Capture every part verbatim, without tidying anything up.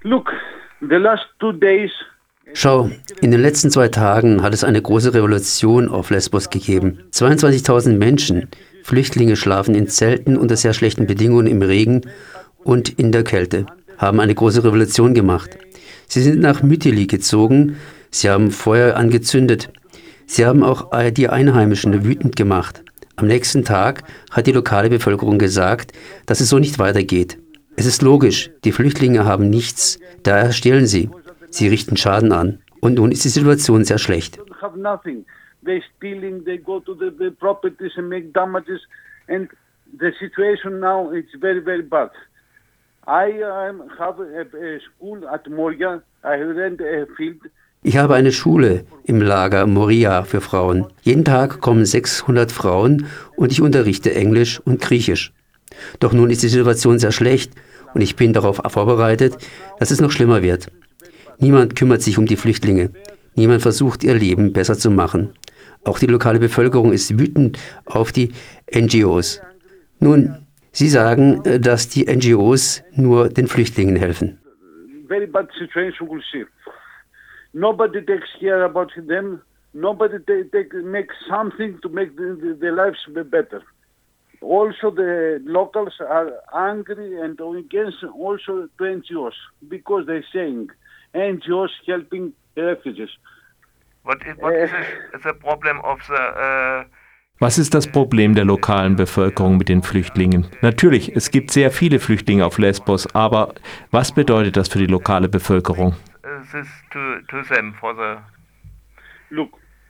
Look, the last two days. Schau, in den letzten zwei Tagen hat es eine große Revolution auf Lesbos gegeben. zweiundzwanzigtausend Menschen, Flüchtlinge, schlafen in Zelten unter sehr schlechten Bedingungen im Regen und in der Kälte, haben eine große Revolution gemacht. Sie sind nach Mytilä gezogen, sie haben Feuer angezündet. Sie haben auch die Einheimischen wütend gemacht. Am nächsten Tag hat die lokale Bevölkerung gesagt, dass es so nicht weitergeht. Es ist logisch, die Flüchtlinge haben nichts, daher stehlen sie. Sie richten Schaden an. Und nun ist die Situation sehr schlecht. They stealing, they go to the, the properties and make damages, and the situation now is very, very bad. I um, have a, a school at Moria. I rent a field. Ich habe eine Schule im Lager Moria für Frauen. Jeden Tag kommen sechshundert Frauen und ich unterrichte Englisch und Griechisch. Doch nun ist die Situation sehr schlecht und ich bin darauf vorbereitet, dass es noch schlimmer wird. Niemand kümmert sich um die Flüchtlinge. Niemand versucht, ihr Leben besser zu machen. Auch die lokale Bevölkerung ist wütend auf die N G Os. Nun, Sie sagen, dass die N G Os nur den Flüchtlingen helfen. Very bad situation we'll see. Nobody takes care about them. Nobody take, take, makes something to make the, the, their lives better. Also, the locals are angry and against also to N G Os because they're saying N G Os helping refugees. What is, what is the problem of the, uh Was ist das Problem der lokalen Bevölkerung mit den Flüchtlingen? Natürlich, es gibt sehr viele Flüchtlinge auf Lesbos, aber was bedeutet das für die lokale Bevölkerung? This to, to them for the Look,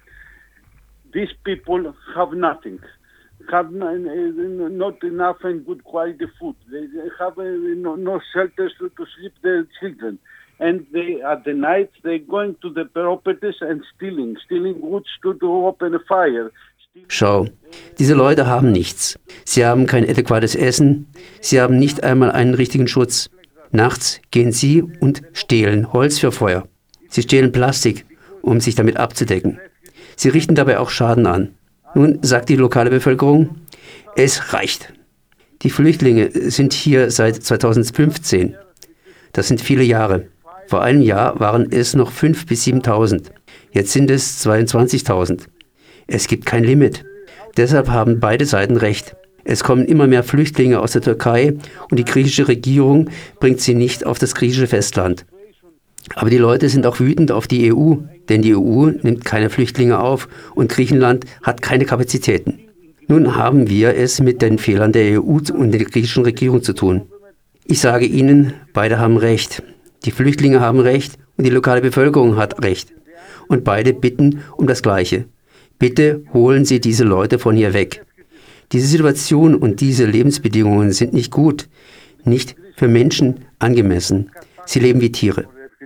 these people have nothing, have not enough and good quality food. They have no, no shelters to, to sleep their children. And they, at the night, they're going to the properties and stealing, stealing woods to, to open a fire. Schau, diese Leute haben nichts. Sie haben kein adäquates Essen, sie haben nicht einmal einen richtigen Schutz. Nachts gehen sie und stehlen Holz für Feuer. Sie stehlen Plastik, um sich damit abzudecken. Sie richten dabei auch Schaden an. Nun sagt die lokale Bevölkerung, es reicht. Die Flüchtlinge sind hier seit zweitausendfünfzehn. Das sind viele Jahre. Vor einem Jahr waren es noch fünftausend bis siebentausend. Jetzt sind es zweiundzwanzigtausend. Es gibt kein Limit. Deshalb haben beide Seiten recht. Es kommen immer mehr Flüchtlinge aus der Türkei und die griechische Regierung bringt sie nicht auf das griechische Festland. Aber die Leute sind auch wütend auf die E U, denn die E U nimmt keine Flüchtlinge auf und Griechenland hat keine Kapazitäten. Nun haben wir es mit den Fehlern der E U und der griechischen Regierung zu tun. Ich sage Ihnen, beide haben recht. Die Flüchtlinge haben recht und die lokale Bevölkerung hat recht. Und beide bitten um das Gleiche. Bitte holen Sie diese Leute von hier weg. Diese Situation und diese Lebensbedingungen sind nicht gut, nicht für Menschen angemessen. Sie leben wie Tiere.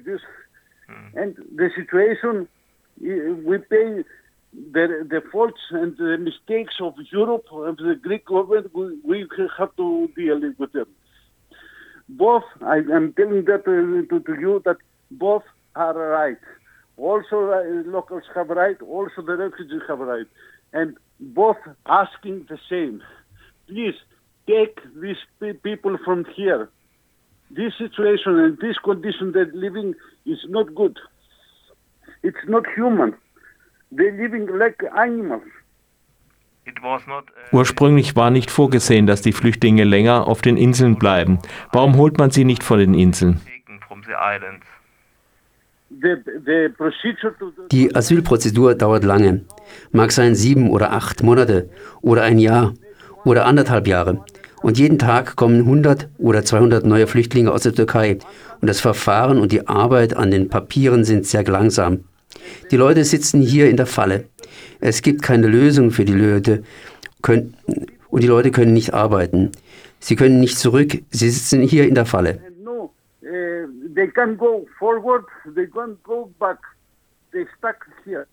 And the situation, we pay the, the faults and the mistakes of Europe, of the Greek government, we have to deal with them. Both, I am telling that to, to you, that both are right. Also, uh, locals have right. Also, the refugees have right, and both asking the same. Please take these pe- people from here. This situation and this condition they're living is not good. It's not human. They're living like animals. it was not, uh, Ursprünglich war nicht vorgesehen, dass die Flüchtlinge länger auf den Inseln bleiben. Warum holt man sie nicht von den Inseln? taken from the islands. The, the procedure to the Die Asylprozedur dauert lange. Mag sein sieben oder acht Monate oder ein Jahr oder anderthalb Jahre. Und jeden Tag kommen hundert oder zweihundert neue Flüchtlinge aus der Türkei. Und das Verfahren und die Arbeit an den Papieren sind sehr langsam. Die Leute sitzen hier in der Falle. Es gibt keine Lösung für die Leute können, und die Leute können nicht arbeiten. Sie können nicht zurück, sie sitzen hier in der Falle. no, uh, they can't go forward. They can't go back. They stuck here.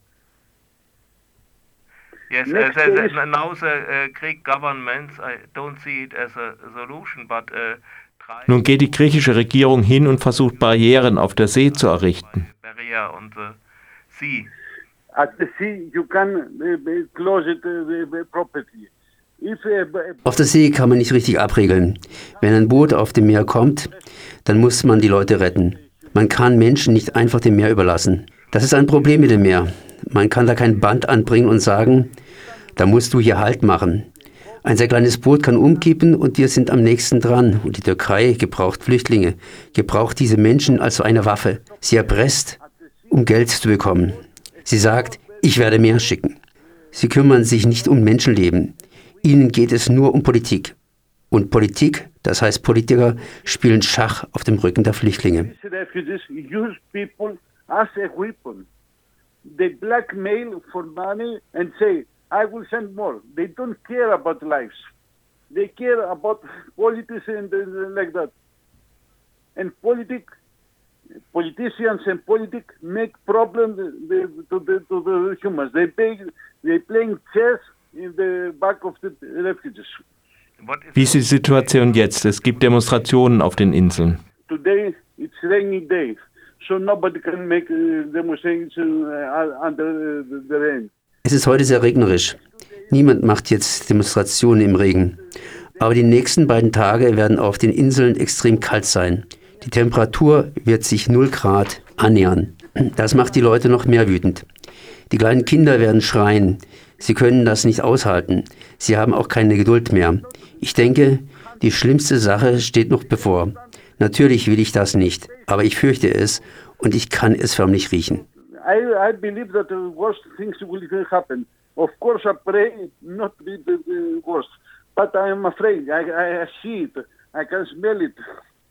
Yes, uh, Next the, the, is- now the uh, Greek government, I don't see it as a solution, but uh, try Nun geht die griechische Regierung hin und versucht, Barrieren auf der See zu errichten. barrier on the sea. At the sea, you can uh, close it uh, the, the property. If uh, Auf der See kann man nicht richtig abregeln. Wenn ein Boot auf dem Meer kommt, dann muss man die Leute retten. Man kann Menschen nicht einfach dem Meer überlassen. Das ist ein Problem mit dem Meer. Man kann da kein Band anbringen und sagen, da musst du hier Halt machen. Ein sehr kleines Boot kann umkippen und wir sind am nächsten dran. Und die Türkei gebraucht Flüchtlinge, gebraucht diese Menschen als so eine Waffe. Sie erpresst, um Geld zu bekommen. Sie sagt, ich werde mehr schicken. Sie kümmern sich nicht um Menschenleben. Ihnen geht es nur um Politik. Und Politik, das heißt Politiker, spielen Schach auf dem Rücken der Flüchtlinge. These refugees use people as a weapon. They blackmail for money and say, I will send more. They don't care about lives. They care about politics and uh, like that. And politic, politicians and politics make problems to the, to the humans. They play, they playing chess in the back of the refugees. Wie ist die Situation jetzt? Es gibt Demonstrationen auf den Inseln. Today it's rainy day, so nobody can make uh, demonstration uh, under the, the rain. Es ist heute sehr regnerisch. Niemand macht jetzt Demonstrationen im Regen. Aber die nächsten beiden Tage werden auf den Inseln extrem kalt sein. Die Temperatur wird sich null Grad annähern. Das macht die Leute noch mehr wütend. Die kleinen Kinder werden schreien. Sie können das nicht aushalten. Sie haben auch keine Geduld mehr. Ich denke, die schlimmste Sache steht noch bevor. Natürlich will ich das nicht, aber ich fürchte es und ich kann es förmlich riechen. I, I believe that the worst things will happen. Of course, I pray not to be the, the worst, but I am afraid. I, I see it. I can smell it.